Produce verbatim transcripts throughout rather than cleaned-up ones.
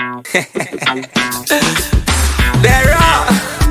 They're all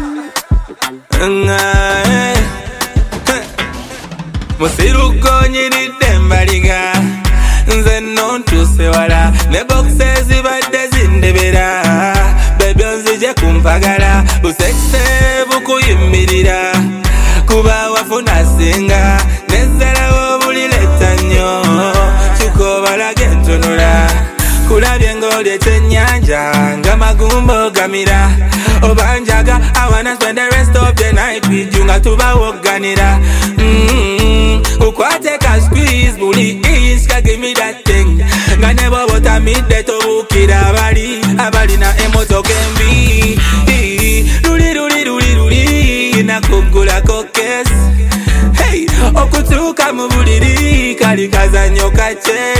Musiruko nyiri dembaliga Nze nontuse wala Ne boxes ibadde zindebera Baby onzije kumpagala Busekse bukuyimirira Kuba wafuna singa Nezalawo bulileta nnyo Chuko balage ntunula Kulabye ng'olye kyennyanja nga magumbo gamira Obanjaga I wanna spend the rest of the night with you nga tubawoganira mm-hmm. Ukwate ka squeeze buli inch ka give me that thing Nga nebo botamidde tobukira abali abalina emotoka embi Luli luli luli luli nakugulako kesi Hey okutuuka mu buliri kali kazanyo kake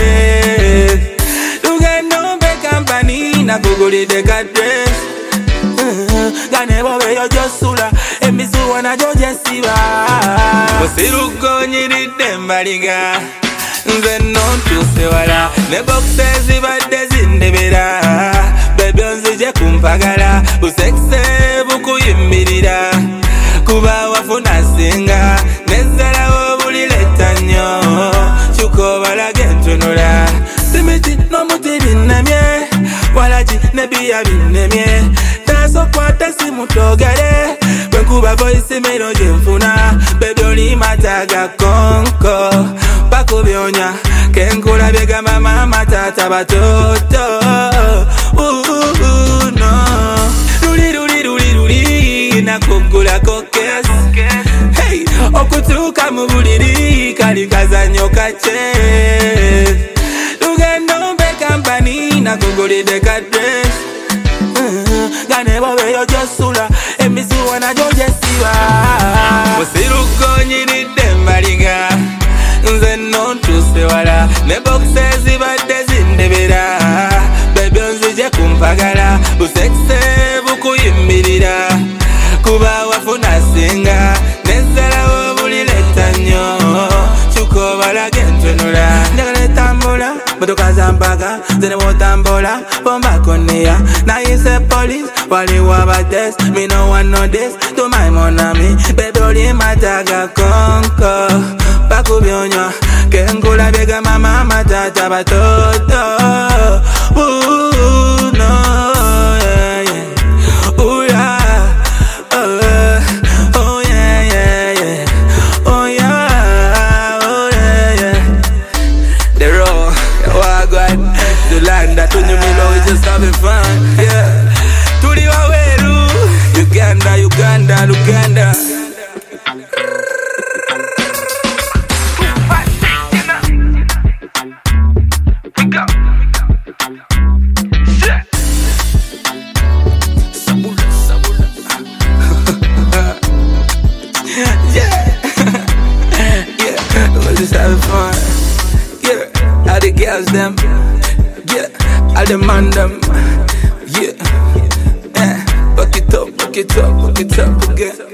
Nakugulide ka dress Ganebo beyo josula Emizuwa na jojesiba Musiruko nyiri dembaliga Nze nontuse wala Ne boxes ibadde zindebera Baby onzije kumpagala Busekse bukuyimirira Kuba wafuna singa Nezalawo bulileta nnyo Chuko balage ntunula Simiti no mutiri nemye Walaji nebiya binemye Taso kwata simutogale Wenkuba voice mero jemfuna Baby oli mataga konko Bako byonya Kenkula bega mama matata batoto Ooh no Luli luli luli luli Nakugula kokes Hey okutuka mu buliri Kali kazanyo kache Nakugulide ka dress Ganebo beyo josula Emizuwa na jojesiba Musiruko nyiri dembaliga Nze nontuse wala Ne boxes ibadde zindebera Baby onzije kumpagala Busekse bukuyimirira Kuba wafuna singa Nezalawo bulileta nnyo Chuko balage ntunula Njagala etambula Motoka zampaga, zene wotambola Bomba konia, na ise police Wali wabades, me no want no this To my monami, baby oli mataga konko Baku byonyo, kenkula bega mama matata batoto Ooh no, yeah, yeah. Ooh yeah, oh yeah, oh yeah, yeah, yeah. Oh yeah, oh yeah, yeah. The raw The land that when you mean always just having fun, yeah. Tuli waweru, Uganda, Uganda, Uganda. We go. Sabula, sabula. Yeah, yeah. We're just having fun. Yeah, all the girls them. Yeah, I demand them. Yeah, eh, buck it up, buck it up, buck it up again.